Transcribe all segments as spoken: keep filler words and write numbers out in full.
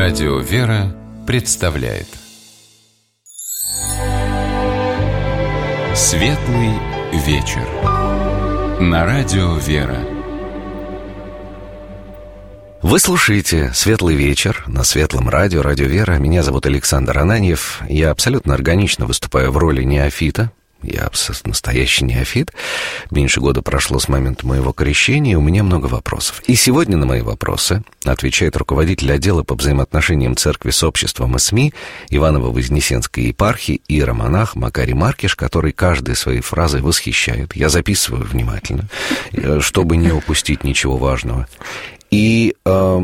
Радио «Вера» представляет Светлый вечер на Радио «Вера». Вы слушаете «Светлый вечер» на Светлом радио, Радио «Вера». Меня зовут Александр Ананьев. Я абсолютно органично выступаю в роли неофита. Я настоящий неофит. Меньше года прошло с момента моего крещения, и у меня много вопросов. И сегодня на мои вопросы отвечает руководитель отдела по взаимоотношениям церкви с обществом и СМИ Иваново-Вознесенской епархии иеромонах Макарий Маркиш, который каждой своей фразой восхищает. Я записываю внимательно, чтобы не упустить ничего важного. И э,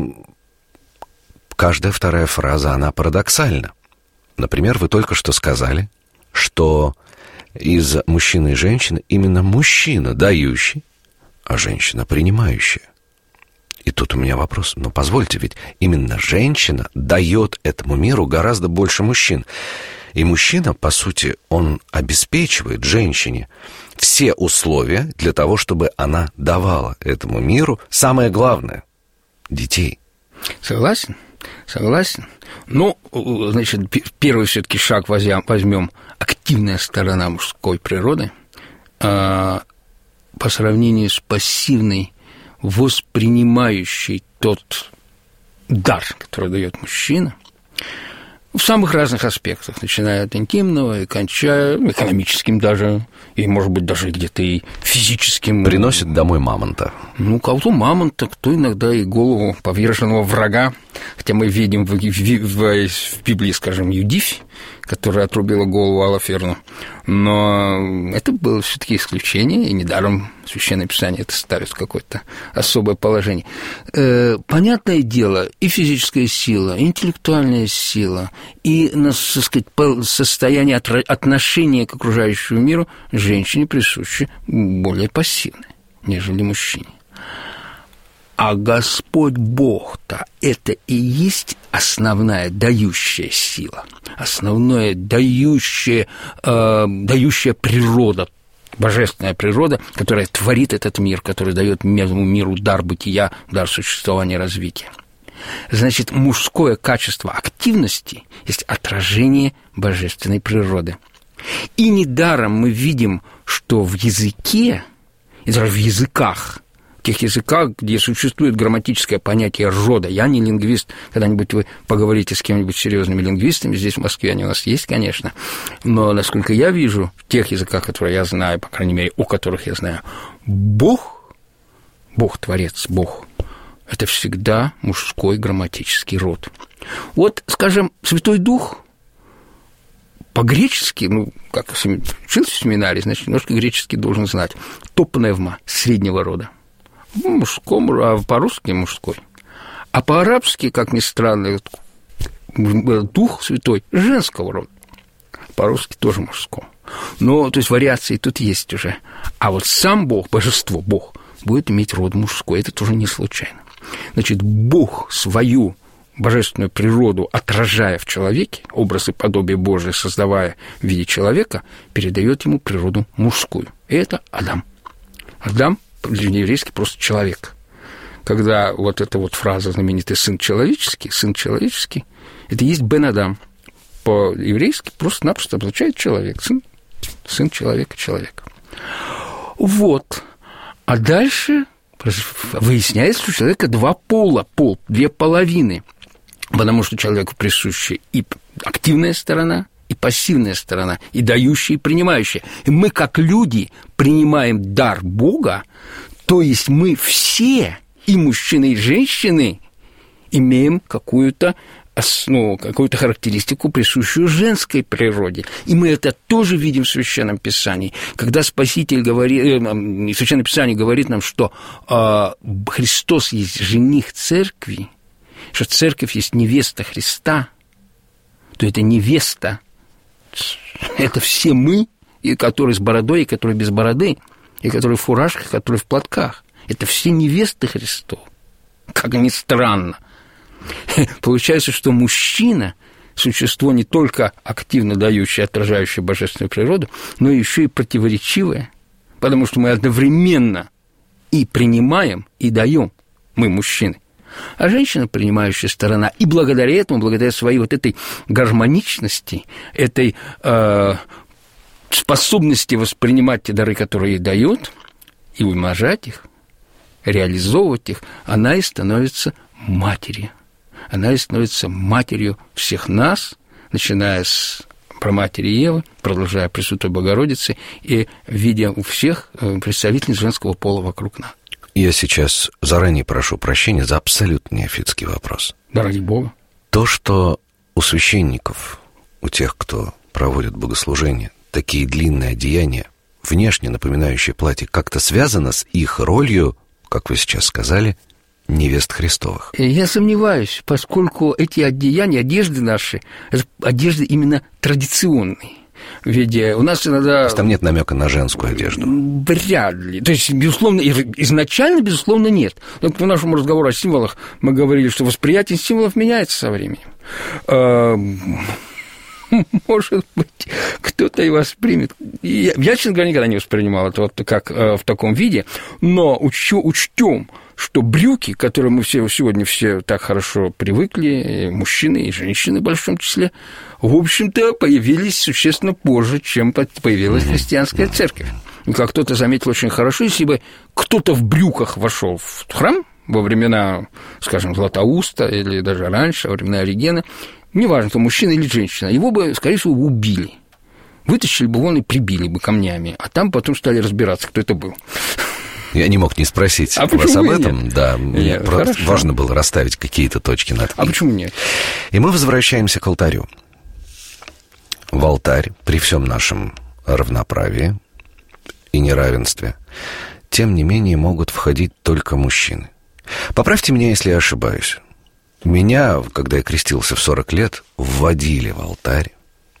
каждая вторая фраза, она парадоксальна. Например, вы только что сказали, что из мужчины и женщины именно мужчина дающий, а женщина принимающая. И тут у меня вопрос, ну позвольте, ведь именно женщина дает этому миру гораздо больше мужчин. И мужчина, по сути, он обеспечивает женщине все условия для того, чтобы она давала этому миру самое главное — детей. Согласен, согласен. Ну, значит, первый все-таки шаг возьмем активная сторона мужской природы по сравнению с пассивной, воспринимающей тот дар, который дает мужчина, в самых разных аспектах, начиная от интимного и кончая экономическим даже, и, может быть, даже где-то и физическим. Приносит домой мамонта. Ну, кого-то мамонта, кто иногда и голову поверженного врага, хотя мы видим в, в, в, в Библии, скажем, Юдифь, которая отрубила голову Алаферну, но это было все-таки исключение, и недаром Священное Писание это ставит в какое-то особое положение. Э, понятное дело, и физическая сила, и интеллектуальная сила, и, так сказать, состояние отношения к окружающему миру женщине присуще более пассивное, нежели мужчине. А Господь Бог-то это и есть основная дающая сила, основная дающая, э, дающая природа, божественная природа, которая творит этот мир, которая дает миру дар бытия, дар существования, развития. Значит, мужское качество активности есть отражение божественной природы. И недаром мы видим, что в языке, и даже в языках, в тех языках, где существует грамматическое понятие рода. Я не лингвист, когда-нибудь вы поговорите с кем-нибудь серьезными лингвистами, здесь в Москве они у нас есть, конечно, но, насколько я вижу, в тех языках, которые я знаю, по крайней мере, о которых я знаю, Бог, Бог, Творец, Бог, это всегда мужской грамматический род. Вот, скажем, Святой Дух по-гречески, ну, как учился в семинарии, значит, немножко греческий должен знать, то пневма, среднего рода. Мужскому, а по-русски мужской. А по-арабски, как ни странно, Дух Святой женского рода. По-русски тоже мужского. Но, то есть, вариации тут есть уже. А вот сам Бог, божество, Бог, будет иметь род мужской. Это тоже не случайно. Значит, Бог свою божественную природу, отражая в человеке, образ и подобие Божие создавая в виде человека, передает ему природу мужскую. И это Адам. Адам еврейский просто человек. Когда вот эта вот фраза знаменитая «сын человеческий», «сын человеческий», это есть Бен Адам. По-еврейски просто-напросто означает человек, сын, сын человека, человек. Вот. А дальше выясняется, что у человека два пола, пол, две половины, потому что человеку присуща и активная сторона, и пассивная сторона, и дающая, и принимающая. И мы, как люди, принимаем дар Бога, то есть мы все, и мужчины, и женщины, имеем какую-то, ну, какую-то характеристику, присущую женской природе. И мы это тоже видим в Священном Писании. Когда Спаситель говорит, Священное Писание говорит нам, что э, Христос есть жених церкви, что церковь есть невеста Христа, то это невеста, это все мы, и которые с бородой, и которые без бороды, и которые в фуражках, и которые в платках. Это все невесты Христов. Как ни странно. Получается, что мужчина – существо не только активно дающее, отражающее божественную природу, но еще и противоречивое, потому что мы одновременно и принимаем, и даем, мы, мужчины, а женщина – принимающая сторона. И благодаря этому, благодаря своей вот этой гармоничности, этой э, способности воспринимать те дары, которые ей дают, и умножать их, реализовывать их, она и становится матерью. Она и становится матерью всех нас, начиная с праматери Евы, продолжая Пресвятой Богородицы, и видя у всех представительниц женского пола вокруг нас. Я сейчас заранее прошу прощения за абсолютно неофитский вопрос. Да ради Бога. То, что у священников, у тех, кто проводит богослужение, такие длинные одеяния, внешне напоминающие платье, как-то связано с их ролью, как вы сейчас сказали, невест Христовых. Я сомневаюсь, поскольку эти одеяния, одежды наши, это одежды именно традиционные. Ведь у нас иногда... То есть там нет намека на женскую одежду? Вряд ли. То есть, безусловно, изначально, безусловно, нет. Но по нашему разговору о символах мы говорили, что восприятие символов меняется со временем. Может быть, кто-то и воспримет. Я, честно говоря, никогда не воспринимал это вот как в таком виде, но учтем, учтем, что брюки, к которым мы все сегодня все так хорошо привыкли, и мужчины, и женщины в большом числе, в общем-то, появились существенно позже, чем появилась христианская церковь. И как кто-то заметил очень хорошо, если бы кто-то в брюках вошел в храм во времена, скажем, Златоуста или даже раньше, во времена Оригена, неважно, кто мужчина или женщина, его бы, скорее всего, убили. Вытащили бы вон и прибили бы камнями, а там потом стали разбираться, кто это был. Я не мог не спросить а вас об этом. Нет? Да, мне нет, важно было расставить какие-то точки над «и». А почему нет? И мы возвращаемся к алтарю. В алтарь при всем нашем равноправии и неравенстве, тем не менее, могут входить только мужчины. Поправьте меня, если я ошибаюсь. Меня, когда я крестился в сорок лет, вводили в алтарь.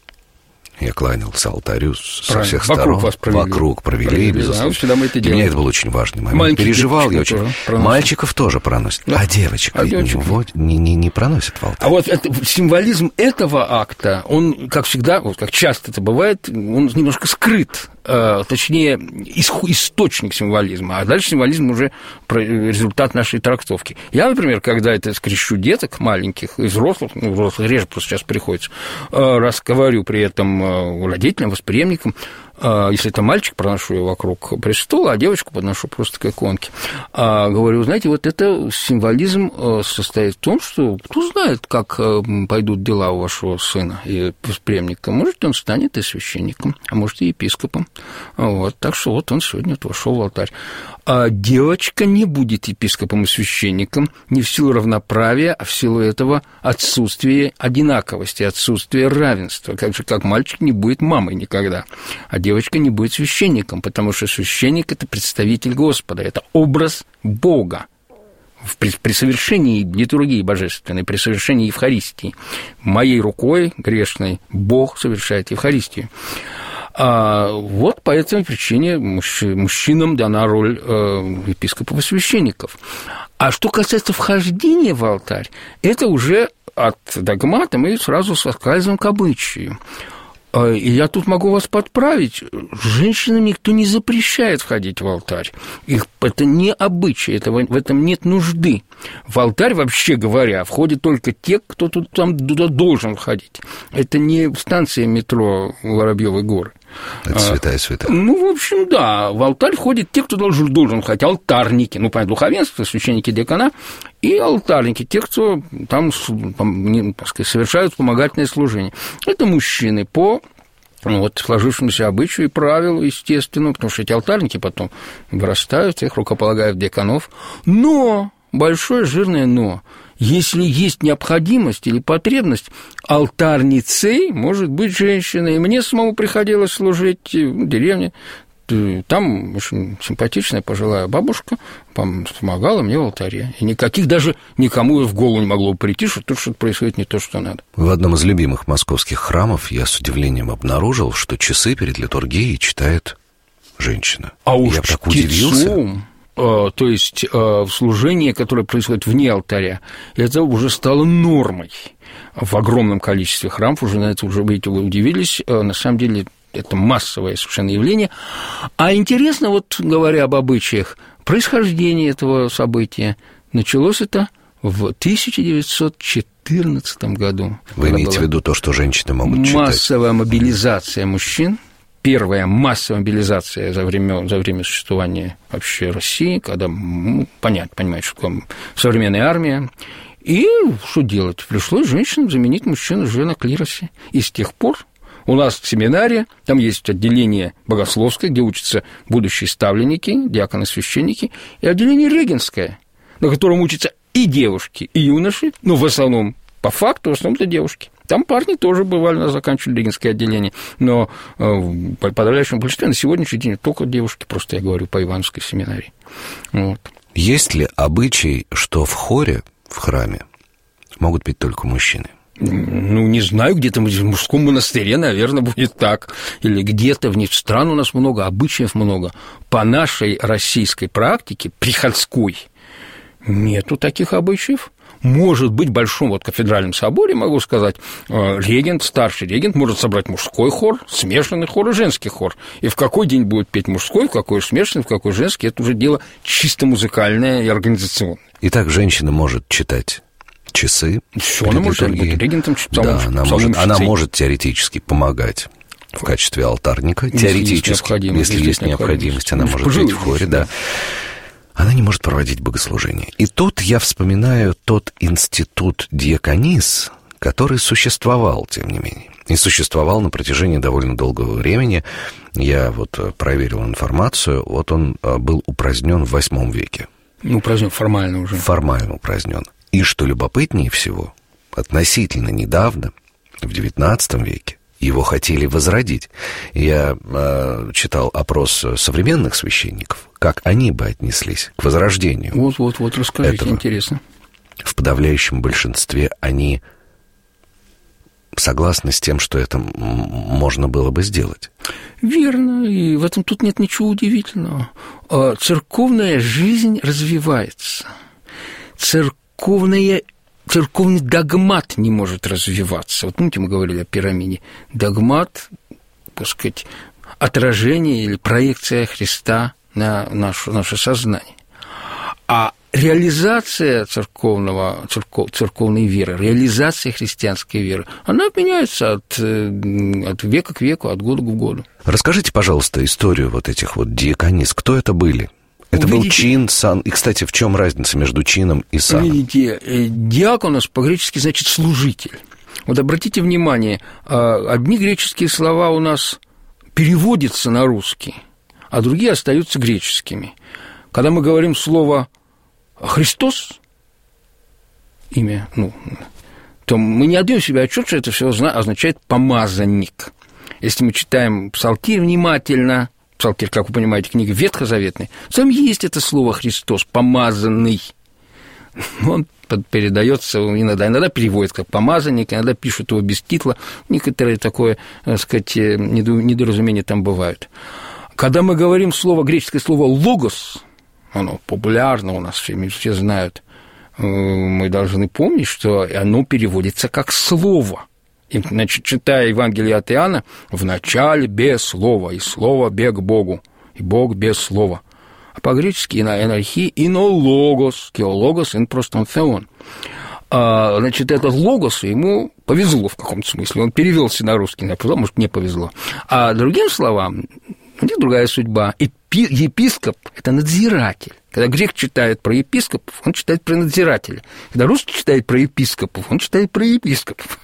Я кланялся алтарю со Правильно. всех сторон. Вокруг вас провели. Вокруг провели, провели безусловно. Да, мы это Для меня это был очень важный момент. Маленьких Переживал я очень. Тоже Мальчиков тоже проносят. Да. А девочек, а девочек вот, не, не, не проносят в алтарь. А вот это, символизм этого акта, он, как всегда, вот как часто это бывает, он немножко скрыт. Э, точнее, источник символизма. А дальше символизм уже результат нашей трактовки. Я, например, когда это скрещу деток маленьких и взрослых, ну, взрослых реже просто сейчас приходится, э, раз говорю при этом э, родителям, восприемникам, если это мальчик, проношу его вокруг престола, а девочку подношу просто к иконке. Говорю, знаете, вот это символизм состоит в том, что кто знает, как пойдут дела у вашего сына и восприемника. Может, он станет и священником, а может, и епископом. Вот. Так что вот он сегодня вот вошел в алтарь. А девочка не будет епископом и священником не в силу равноправия, а в силу этого отсутствия одинаковости, отсутствия равенства. Как же, как мальчик не будет мамой никогда, а девочка не будет священником, потому что священник – это представитель Господа, это образ Бога при, при совершении литургии божественной, при совершении Евхаристии. Моей рукой грешной Бог совершает Евхаристию. А вот по этой причине мужчинам дана роль епископов и священников. А что касается вхождения в алтарь, это уже от догмата мы сразу соскальзываем к обычаю. И я тут могу вас подправить. Женщинам никто не запрещает входить в алтарь. Их, это не обычай, это, в этом нет нужды. В алтарь, вообще говоря, входят только те, кто тут там туда должен входить. Это не станция метро Воробьёвы горы. Это святая святая. Ну, в общем, да, в алтарь входят те, кто должен, должен ходить, алтарники, ну, понятно, духовенство, священники диакона, и алтарники, те, кто там, так сказать, совершают вспомогательное служение. Это мужчины по ну, вот, сложившемуся обычаю и правилу, естественно, потому что эти алтарники потом вырастают, их рукополагают диаконов. Но, большое жирное но, если есть необходимость или потребность, алтарницей может быть женщина. И мне самому приходилось служить в деревне. Там очень симпатичная пожилая бабушка помогала мне в алтаре. И никаких даже никому в голову не могло прийти, что тут что-то происходит не то, что надо. В одном из любимых московских храмов я с удивлением обнаружил, что часы перед литургией читает женщина. А уж я так удивился. То есть служение, которое происходит вне алтаря, это уже стало нормой в огромном количестве храмов, уже на это уже, видите, вы удивились, на самом деле это массовое совершенно явление. А интересно, вот говоря об обычаях, происхождение этого события, началось это в тысяча девятьсот четырнадцатом году. Вы имеете в виду то, что женщины могут читать? Массовая мобилизация мужчин, первая массовая мобилизация за время, за время существования вообще России, когда, ну, понятно, понимаете, что современная армия. И что делать? Пришлось женщинам заменить мужчин уже на клиросе. И с тех пор у нас в семинаре, там есть отделение богословское, где учатся будущие ставленники, диаконы, священники, и отделение регенское, на котором учатся и девушки, и юноши, но в основном, по факту, в основном это девушки. Там парни тоже бывали, у нас заканчивали регенское отделение, но в подавляющем большинстве на сегодняшний день только девушки, просто я говорю по Ивановской семинарии. Вот. Есть ли обычай, что в хоре, в храме, могут петь только мужчины? Ну, не знаю, где-то в мужском монастыре, наверное, будет так. Или где-то, в стран у нас много, обычаев много. По нашей российской практике, приходской, нету таких обычаев. Может быть, в Большом вот кафедральном соборе, могу сказать, регент, старший регент может собрать мужской хор, смешанный хор и женский хор. И в какой день будет петь мужской, в какой смешанный, в какой женский, это уже дело чисто музыкальное и организационное. Итак, женщина может читать часы. Все, она может быть регентом, да, она, может, она может теоретически помогать в качестве алтарника. Если теоретически, есть если, если есть необходимость, она может петь в хоре, да. Она не может проводить богослужение. И тут я вспоминаю тот институт диаконис, который существовал, тем не менее. И существовал на протяжении довольно долгого времени. Я вот проверил информацию. Вот он был упразднен в восьмом веке. Ну, упразднен формально уже. Формально упразднен. И что любопытнее всего, относительно недавно, в девятнадцатом веке, его хотели возродить. Я э, читал опрос современных священников, как они бы отнеслись к возрождению. Вот-вот-вот, расскажите, этого. Интересно. В подавляющем большинстве они согласны с тем, что это можно было бы сделать. Верно, и в этом тут нет ничего удивительного. Церковная жизнь развивается. Церковная Церковный догмат не может развиваться. Вот помните, мы говорили о пирамиде. Догмат, так сказать, отражение или проекция Христа на наше, наше сознание. А реализация церковного, церков, церковной веры, реализация христианской веры, она меняется от, от века к веку, от года к году. Расскажите, пожалуйста, историю вот этих вот диаконис. Кто это были? Это Увидите, был чин, сан. И, кстати, в чем разница между чином и саном? Видите, диаконос по-гречески значит служитель. Вот обратите внимание, одни греческие слова у нас переводятся на русский, а другие остаются греческими. Когда мы говорим слово Христос, имя, ну, то мы не отдаем себе отчет, что это все означает помазанник. Если мы читаем Псалтирь внимательно, Псалтирь, как вы понимаете, книга ветхозаветная, там есть это слово «Христос», «помазанный». Он передается иногда, иногда переводят как «помазанник», иногда пишут его без титла. Некоторые такое, так сказать, недоразумения там бывают. Когда мы говорим слово, греческое слово «логос», оно популярно у нас, все, все знают, мы должны помнить, что оно переводится как «слово». И, значит, читая Евангелие от Иоанна, в начале без слова, и слово бег к Богу, и Бог без слова. А по-гречески энархия инологос, кеологос, ин простом θεон. А, значит, этот логос ему повезло в каком-то смысле, он перевелся на русский, например, может, не повезло. А другим словам, у них другая судьба. Эпи- епископ – это надзиратель. Когда грек читает про епископов, он читает про надзирателя. Когда русский читает про епископов, он читает про епископов.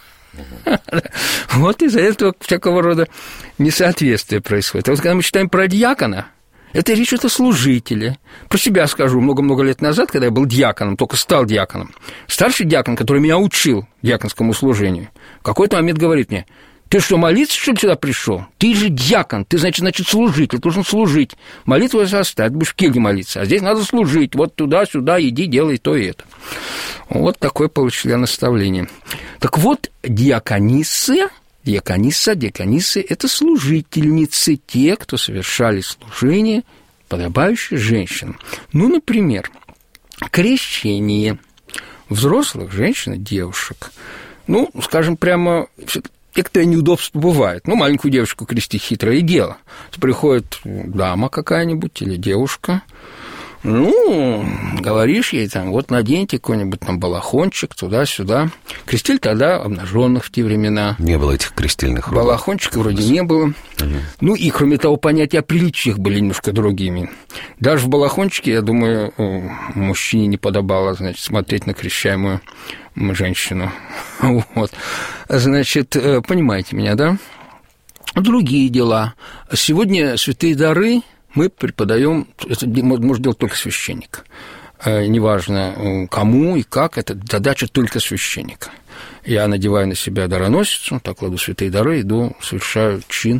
Вот из-за этого всякого рода несоответствие происходит. А вот когда мы читаем про диакона, это речь идет о служителе. Про себя скажу, много-много лет назад, когда я был диаконом, только стал диаконом, старший диакон, который меня учил диаконскому служению, в какой-то момент говорит мне: ты что, молиться, что ли, сюда пришел? Ты же диакон, ты, значит, значит, служитель, ты должен служить. Молитву оставь, будешь в келье молиться, а здесь надо служить. Вот туда-сюда иди, делай то и это. Вот такое получили наставление. Так вот, диаконисы, диакониса, диаконисы – это служительницы, те, кто совершали служение, подобающее женщинам. Ну, например, крещение взрослых женщин и девушек. Ну, скажем прямо, некоторые неудобства бывают. Ну, маленькую девочку крестить хитрое дело. Приходит дама какая-нибудь или девушка, Ну, говоришь ей, там, вот наденьте какой-нибудь там балахончик туда-сюда. Крестили тогда обнаженных в те времена. Не было этих крестильных рубах. Балахончика вроде не было. Угу. Ну, и, кроме того, понятия о приличиях были немножко другими. Даже в балахончике, я думаю, мужчине не подобало, значит, смотреть на крещаемую женщину. Вот. Значит, понимаете меня, да? Другие дела. Сегодня святые дары мы преподаем, это может делать только священник. Неважно, кому и как, это задача только священника. Я надеваю на себя дароносицу, так кладу святые дары, иду, совершаю чин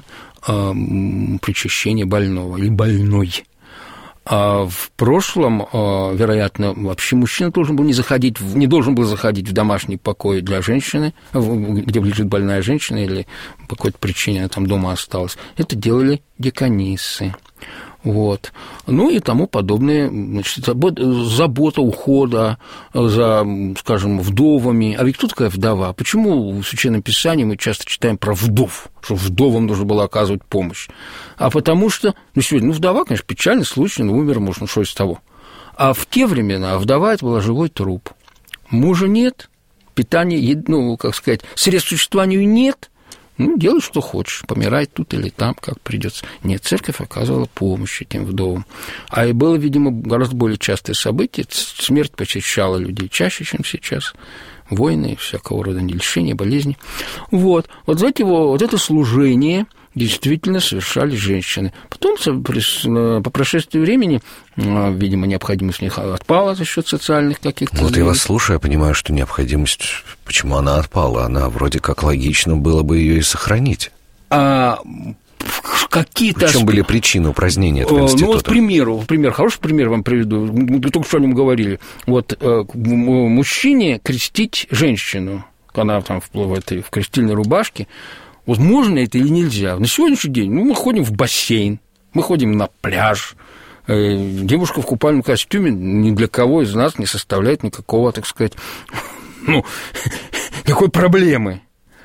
причащения больного или больной. А в прошлом, вероятно, вообще мужчина должен был не заходить, не должен был заходить в домашний покой для женщины, где лежит больная женщина или по какой-то причине она там дома осталась. Это делали деканиссы. Вот. Ну и тому подобное, значит, забота, ухода за, скажем, вдовами. А ведь кто такая вдова? Почему в Священном Писании мы часто читаем про вдов, что вдовам нужно было оказывать помощь? А потому что, ну, сегодня, ну, вдова, конечно, печальный случай, ну, умер муж, ну, что из того? А в те времена вдова – это был живой труп. Мужа нет, питания, ну, как сказать, средств к существованию нет. Ну, делай, что хочешь, помирай тут или там, как придется. Нет, церковь оказывала помощь этим вдовам. А и было, видимо, гораздо более частое событие. Смерть посещала людей чаще, чем сейчас. Войны, всякого рода лишения, болезни. Вот, вот, знаете, вот это служение действительно совершали женщины. Потом, по прошествии времени, видимо, необходимость в них отпала за счет социальных каких-то... Вот я вас слушаю, я понимаю, что необходимость... Почему она отпала? Она вроде как логично было бы ее и сохранить. А... Какие-то... В чем были причины упразднения этого института? Ну, вот, к примеру, пример, хороший пример вам приведу. Мы только что о нем говорили. Вот мужчине крестить женщину, она там в этой в крестильной рубашке, вот можно это или нельзя? На сегодняшний день ну, мы ходим в бассейн, мы ходим на пляж. Девушка в купальном костюме ни для кого из нас не составляет никакого, так сказать, ну, никакой проблемы.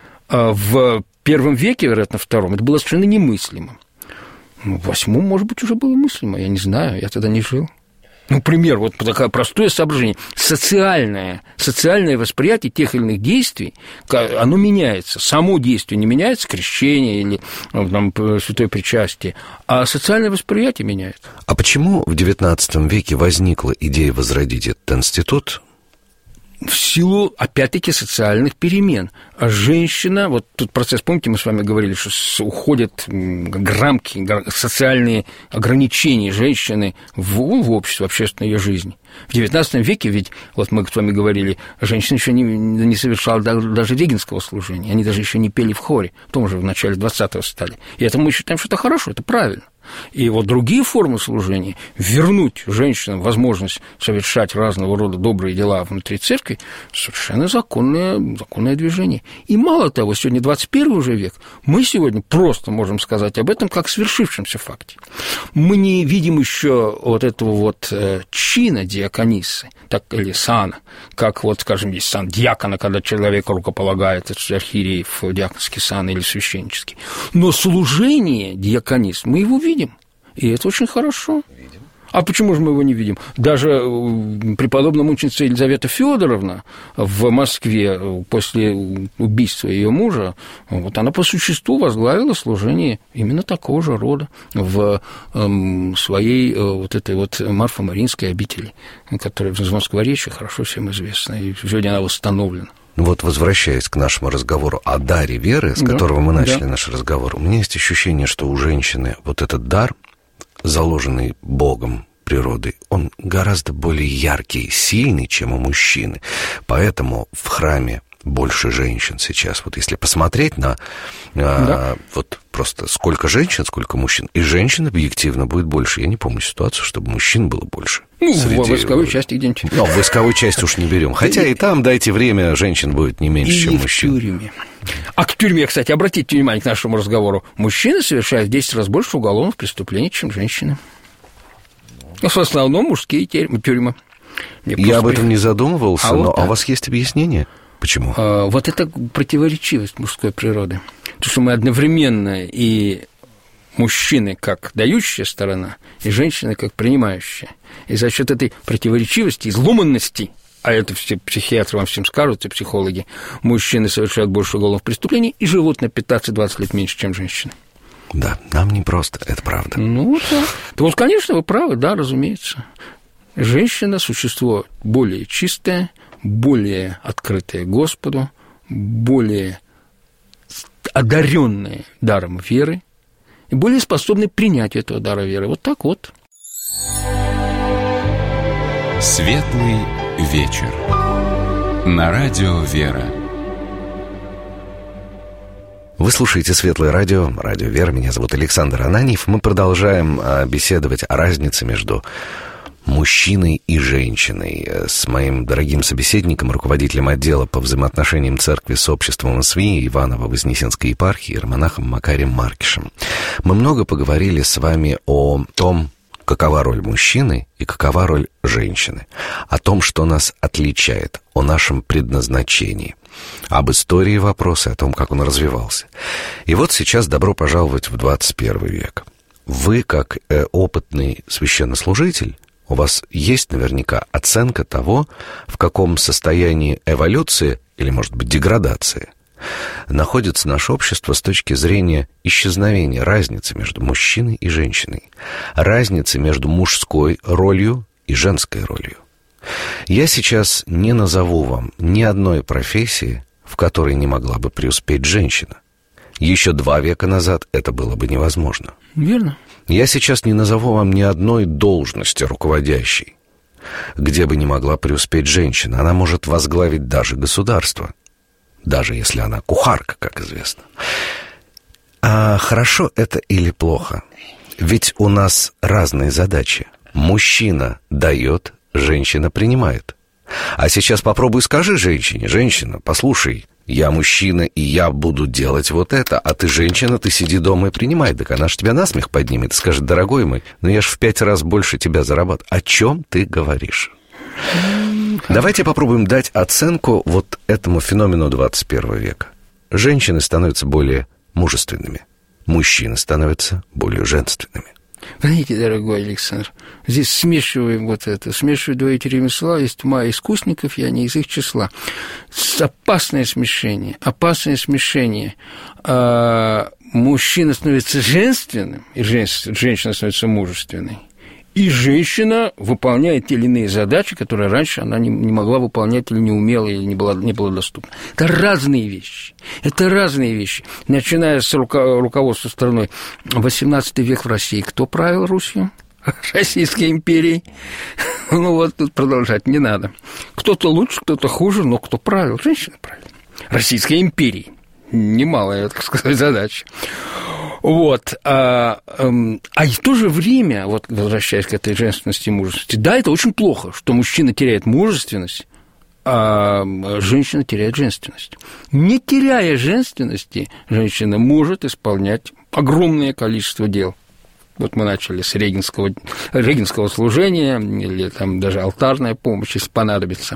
В первом веке, вероятно, втором, это было совершенно немыслимо. Ну, в восьмом, может быть, уже было мыслимо, я не знаю, я тогда не жил. Ну, пример, вот такое простое соображение. Социальное, социальное восприятие тех или иных действий, оно меняется. Само действие не меняется, крещение или там, святое причастие, а социальное восприятие меняется. А почему в девятнадцатом веке возникла идея возродить этот институт? В силу, опять-таки, социальных перемен. А женщина, вот тут процесс, помните, мы с вами говорили, что уходят рамки, социальные ограничения женщины в, в обществе, в общественной ее жизни. В девятнадцатом веке, ведь, вот мы с вами говорили, женщина еще не, не совершала даже регенского служения, они даже еще не пели в хоре, потом уже в начале двадцатого стали. И это мы считаем, что это хорошо, это правильно. И вот другие формы служения, вернуть женщинам возможность совершать разного рода добрые дела внутри церкви, совершенно законное, законное движение. И мало того, сегодня двадцать первый уже век, мы сегодня просто можем сказать об этом как свершившемся факте. Мы не видим еще вот этого вот чина диакониссы, так, или сана, как вот, скажем, есть сан диакона, когда человек рукополагает, это архиерей в диаконский сан или священнический. Но служение диаконисс, мы его видим. И это очень хорошо. Видим. А почему же мы его не видим? Даже преподобная мученица Елизавета Федоровна в Москве после убийства ее мужа, вот она по существу возглавила служение именно такого же рода в своей вот этой вот Марфо-Маринской обители, которая в Москворечье хорошо всем известна, и сегодня она восстановлена. Вот, возвращаясь к нашему разговору о даре веры, с которого да, мы начали да. наш разговор, у меня есть ощущение, что у женщины вот этот дар, заложенный Богом, природой, он гораздо более яркий, сильный, чем у мужчины. Поэтому в храме больше женщин сейчас. Вот если посмотреть на да. а, вот просто сколько женщин, сколько мужчин, и женщин объективно будет больше. Я не помню ситуацию, чтобы мужчин было больше. Ну, среди... в войсковой части где-нибудь. Ну, в войсковой части уж не берем. Хотя и там, дайте время, женщин будет не меньше, и чем мужчин. В тюрьме. А к тюрьме, кстати, обратите внимание к нашему разговору. Мужчины совершают в десять раз больше уголовных преступлений, чем женщины. В основном мужские тюрьмы. Я об этом не задумывался, а но вот а у вас есть объяснение? Почему? А, вот это противоречивость мужской природы. То, что мы одновременно и Мужчины как дающая сторона, и женщины как принимающая. И за счет этой противоречивости, изломанности, а это все психиатры вам всем скажут, и психологи, мужчины совершают больше уголовных преступлений и живут на пятнадцать-двадцать лет меньше, чем женщины. Да, нам не просто, это правда. Ну, да. То вот, конечно, вы правы, да, разумеется. Женщина – существо более чистое, более открытое Господу, более одаренное даром веры и более способное принять этого дара веры. Вот так вот. Светлый вечер. На радио «Вера». Вы слушаете «Светлое радио», радио «Вера». Меня зовут Александр Ананьев. Мы продолжаем беседовать о разнице между мужчиной и женщиной с моим дорогим собеседником, руководителем отдела по взаимоотношениям церкви с обществом СВИ Иваново-Вознесенской епархии, иеромонахом Макарием Маркишем. Мы много поговорили с вами о том, какова роль мужчины и какова роль женщины, о том, что нас отличает, о нашем предназначении, об истории вопроса, о том, как он развивался. И вот сейчас добро пожаловать в двадцать первый век. Вы, как э, опытный священнослужитель, у вас есть наверняка оценка того, в каком состоянии эволюции, или, может быть, деградации, находится наше общество с точки зрения исчезновения разницы между мужчиной и женщиной, разницы между мужской ролью и женской ролью. Я сейчас не назову вам ни одной профессии, в которой не могла бы преуспеть женщина. Еще два века назад это было бы невозможно. Верно. Я сейчас не назову вам ни одной должности руководящей, где бы не могла преуспеть женщина. Она может возглавить даже государство, даже если она кухарка, как известно. А хорошо это или плохо? Ведь у нас разные задачи. Мужчина дает, женщина принимает. А сейчас попробуй скажи женщине: женщина, послушай, я мужчина, и я буду делать вот это, а ты женщина, ты сиди дома и принимай. Так она ж тебя насмех поднимет и скажет: дорогой мой, ну я ж в пять раз больше тебя зарабатываю. О чем ты говоришь? Давайте попробуем дать оценку вот этому феномену двадцать первого века. Женщины становятся более мужественными, мужчины становятся более женственными. Знаете, дорогой Александр, здесь смешиваем вот это, смешивают два эти ремесла, есть тьма искусников, я не из их числа. Опасное смешение, опасное смешение. А, мужчина становится женственным, и женщина становится мужественной. И женщина выполняет те или иные задачи, которые раньше она не, не могла выполнять или не умела, или не была, не была доступна. Это разные вещи. Это разные вещи. Начиная с руко- руководства страной. восемнадцатый век в России кто правил Русью? Российской империей. Ну вот тут продолжать не надо. Кто-то лучше, кто-то хуже, но кто правил? Женщина правила. Российской империей. Немалая, так сказать, задача. Вот, а, а, а в то же время, вот возвращаясь к этой женственности и мужественности, да, это очень плохо, что мужчина теряет мужественность, а женщина теряет женственность. Не теряя женственности, женщина может исполнять огромное количество дел. Вот мы начали с регенского, регенского служения, или там даже алтарная помощь, если понадобится.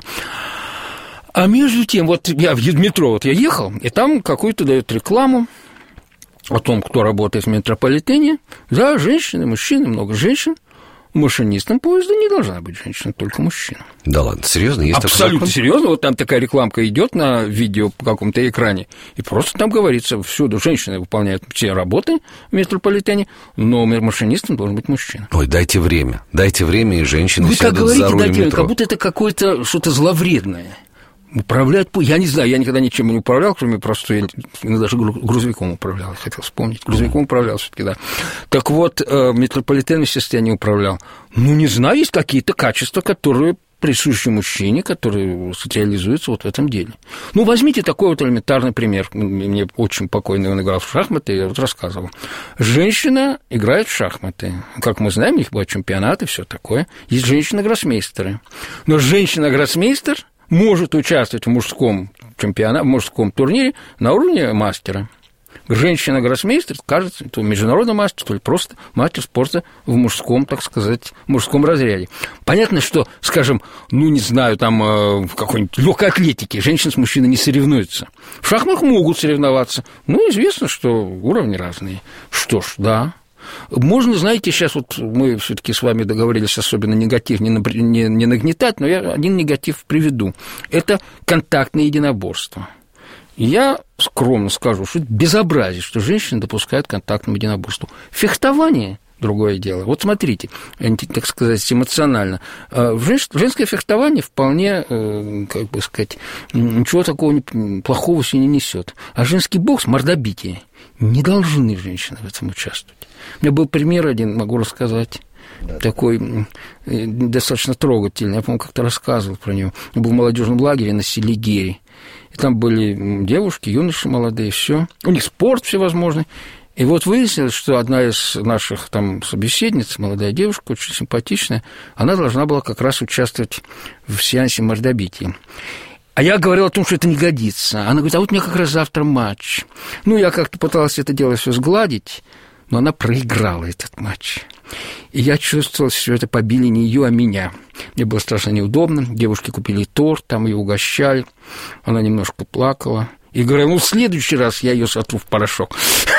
А между тем, вот я в метро, вот я ехал, и там какую-то дают рекламу о том, кто работает в метрополитене. Да, женщины, мужчины, много женщин. Машинистом поезда не должна быть женщина, только мужчина. Да ладно, серьезно? Есть абсолютно серьезно. Вот там такая рекламка идет на видео по какому-то экране, и просто там говорится: всюду женщины выполняют все работы в метрополитене, но машинистом должен быть мужчина. Ой, дайте время, дайте время, и женщины Вы сядут так говорите, за руль дайте, метро. Как будто это какое-то что-то зловредное. Управлять, я не знаю, я никогда ничем не управлял, кроме просто, я даже грузовиком управлял, я хотел вспомнить, грузовиком управлял все-таки, да. Так вот, метрополитен, естественно, я не управлял. Ну, не знаю, есть какие-то качества, которые присущи мужчине, которые реализуются вот в этом деле. Ну, возьмите такой вот элементарный пример. Мне очень покойный он играл в шахматы, я вот рассказывал. Женщина играет в шахматы. Как мы знаем, у них бывают чемпионаты, все такое. Есть женщины-гроссмейстеры. Но женщина-гроссмейстер может участвовать в мужском чемпионате, в мужском турнире на уровне мастера. Женщина-гроссмейстер, кажется, то международный мастер, то ли просто мастер спорта в мужском, так сказать, мужском разряде. Понятно, что, скажем, ну, не знаю, там в какой-нибудь легкой атлетике женщины с мужчиной не соревнуются. В шахматах могут соревноваться. Ну, известно, что уровни разные. Что ж, да, Можно, знаете, сейчас вот мы все-таки с вами договорились особенно негатив не, не, не нагнетать, но я один негатив приведу. Это контактное единоборство. Я скромно скажу, что это безобразие, что женщины допускают к контактному единоборству. Фехтование – другое дело. Вот смотрите, так сказать, эмоционально. Женское фехтование вполне, как бы сказать, ничего такого плохого себе не несет. А женский бокс, мордобитие, не должны женщины в этом участвовать. У меня был пример один, могу рассказать. Такой достаточно трогательный. Я, помню, как-то рассказывал про него. Я был в молодежном лагере на селе Гери. И там были девушки, юноши молодые, все. У них спорт всевозможный. И вот выяснилось, что одна из наших там собеседниц, молодая девушка, очень симпатичная, она должна была как раз участвовать в сеансе мордобития. А я говорил о том, что это не годится. Она говорит, а вот у меня как раз завтра матч. Ну, я как-то пыталась это дело все сгладить, но она проиграла этот матч. И я чувствовал, что это побили не ее, а меня. Мне было страшно неудобно. Девушки купили торт, там ее угощали. Она немножко плакала. И говорила, ну, в следующий раз я ее сотру в порошок.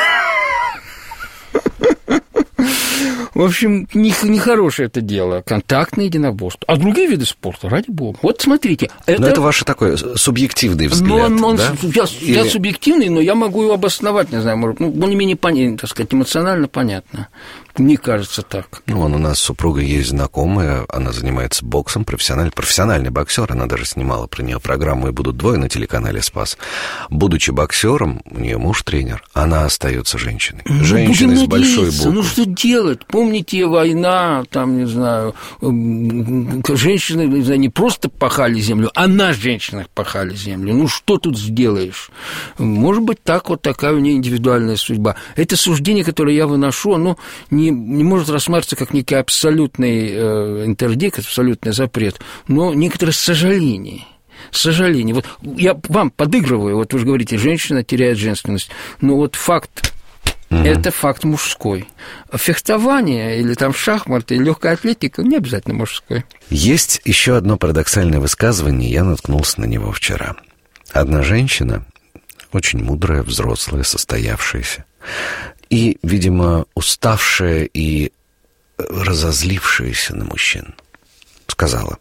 В общем, нехорошее это дело, контактное единоборство. А другие виды спорта, ради бога. Вот смотрите. Это... Но это ваш такой субъективный взгляд, но он, да? Я, Или... я субъективный, но я могу его обосновать, не знаю, может, ну, более-менее понятно, так сказать, эмоционально понятно. Мне кажется так. Ну, он у нас с супругой есть знакомая, она занимается боксом, профессиональный, профессиональный боксер, она даже снимала про нее программу «И будут двое» на телеканале «Спас». Будучи боксером, у нее муж тренер, она остается женщиной. Ну, женщиной с большой буквы. Ну, что делать? Помните, война, там, не знаю, женщины, не знаю, не просто пахали землю, а на женщинах пахали землю. Ну, что тут сделаешь? Может быть, так вот такая у нее индивидуальная судьба. Это суждение, которое я выношу, оно не, не может рассматриваться как некий абсолютный э, интердикт, абсолютный запрет, но некоторое сожаление. Сожаление. Вот я вам подыгрываю, вот вы же говорите, женщина теряет женственность, но вот факт, mm-hmm. это факт мужской. Фехтование или там шахматы, или легкая атлетика не обязательно мужской. Есть еще одно парадоксальное высказывание, я наткнулся на него вчера. Одна женщина, очень мудрая, взрослая, состоявшаяся, и, видимо, уставшая и разозлившаяся на мужчин, сказала: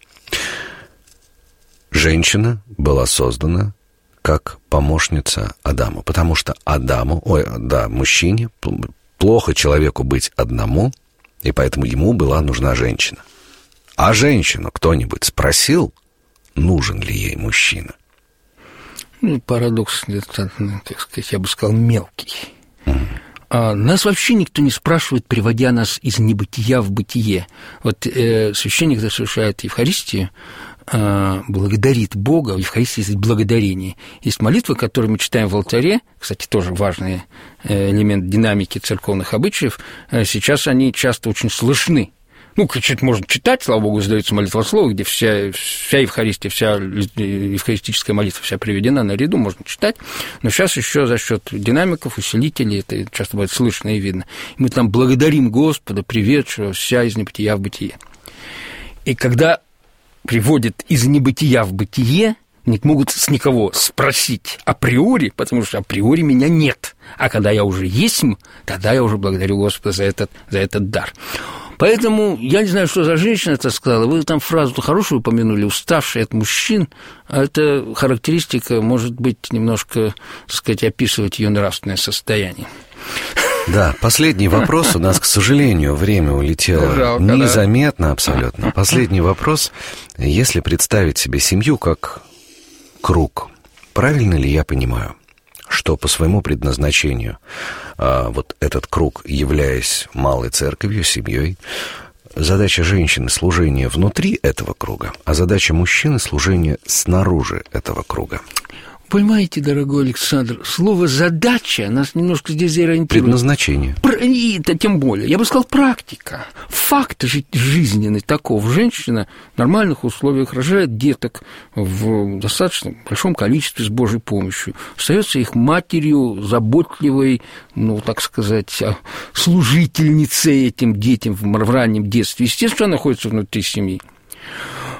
женщина была создана как помощница Адаму, потому что Адаму, ой, да, мужчине плохо человеку быть одному, и поэтому ему была нужна женщина. А женщину кто-нибудь спросил, нужен ли ей мужчина? Ну, парадокс, как сказать, я бы сказал, мелкий. Mm-hmm. А нас вообще никто не спрашивает, приводя нас из небытия в бытие. Вот э, священник, когда совершает Евхаристию, э, благодарит Бога. В Евхаристии есть благодарение. Есть молитвы, которые мы читаем в алтаре, кстати, тоже важный элемент динамики церковных обычаев. Сейчас они часто очень слышны. Ну, что-то можно читать, слава богу, издается молитвословие, где вся, вся Евхаристия, вся евхаристическая молитва вся приведена наряду, можно читать, но сейчас еще за счет динамиков, усилителей, это часто бывает слышно и видно. И мы там благодарим Господа, приведшего вся из небытия в бытие. И когда приводят из небытия в бытие, не могут с никого спросить априори, потому что априори меня нет. А когда я уже есть, тогда я уже благодарю Господа за этот, за этот дар. Поэтому я не знаю, что за женщина это сказала. Вы там фразу-то хорошую упомянули, уставшая от мужчин. А эта характеристика может быть немножко, так сказать, описывать ее нравственное состояние. Да, последний вопрос. У нас, к сожалению, время улетело Жалко, незаметно да. абсолютно. Последний вопрос. Если представить себе семью как круг, правильно ли я понимаю, что по своему предназначению а, вот этот круг, являясь малой церковью, семьей, задача женщины — служение внутри этого круга, а задача мужчины — служение снаружи этого круга? Понимаете, дорогой Александр, слово «задача» нас немножко здесь ориентирует. Предназначение. И это тем более. Я бы сказал, практика. Факт жизненный таков. Женщина в нормальных условиях рожает деток в достаточно большом количестве с Божьей помощью. Остается их матерью, заботливой, ну, так сказать, служительницей этим детям в раннем детстве. Естественно, она находится внутри семьи.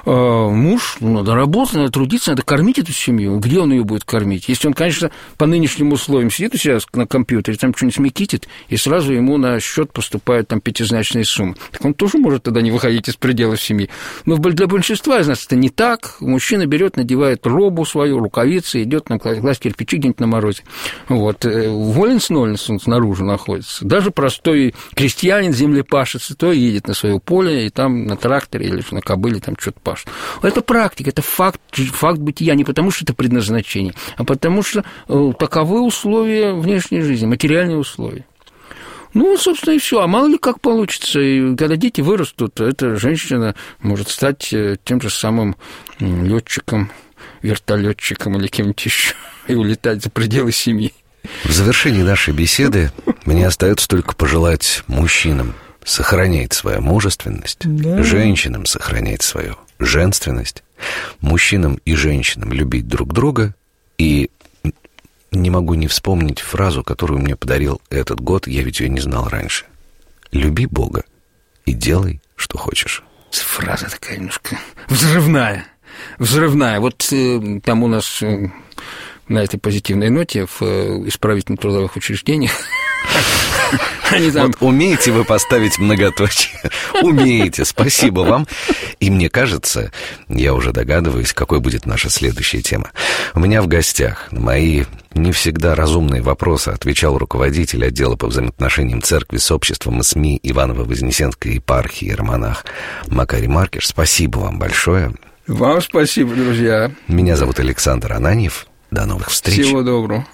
муж, ну, надо работать, надо трудиться, надо кормить эту семью. Где он ее будет кормить? Если он, конечно, по нынешним условиям сидит у себя на компьютере, там что-нибудь смекитит, и сразу ему на счет поступают там пятизначные суммы, так он тоже может тогда не выходить из пределов семьи. Но для большинства из нас это не так. Мужчина берет, надевает робу свою, рукавицы, идет на класть кирпичи где-нибудь на морозе. Вот. Воленс-Ноленс он снаружи находится. Даже простой крестьянин, землепашец, то едет на свое поле, и там на тракторе или на кобыле там что-то пашет. Это практика, это факт, факт бытия, не потому что это предназначение, а потому что таковы условия внешней жизни, материальные условия. Ну, собственно, и все. А мало ли как получится. И когда дети вырастут, эта женщина может стать тем же самым летчиком, вертолетчиком или кем-нибудь еще и улетать за пределы семьи. В завершении нашей беседы мне остается только пожелать мужчинам сохранять свою мужественность, да. женщинам сохранять свою женственность, мужчинам и женщинам любить друг друга. И не могу не вспомнить фразу, которую мне подарил этот год, я ведь ее не знал раньше. Люби Бога и делай, что хочешь. Фраза такая немножко взрывная. Взрывная. Вот э, там у нас э, на этой позитивной ноте в э, исправительно-трудовых учреждениях они там... Вот умеете вы поставить многоточие? Умеете, спасибо вам. И мне кажется, я уже догадываюсь, какой будет наша следующая тема. У меня в гостях на мои не всегда разумные вопросы отвечал руководитель отдела по взаимоотношениям церкви с обществом и СМИ Иваново-Вознесенской епархии Романах Макарий Маркиш. Спасибо вам большое. Вам спасибо, друзья. Меня зовут Александр Ананьев. До новых встреч. Всего доброго.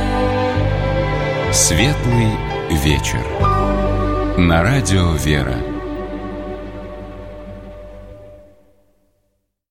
Светлый вечер. На радио «Вера».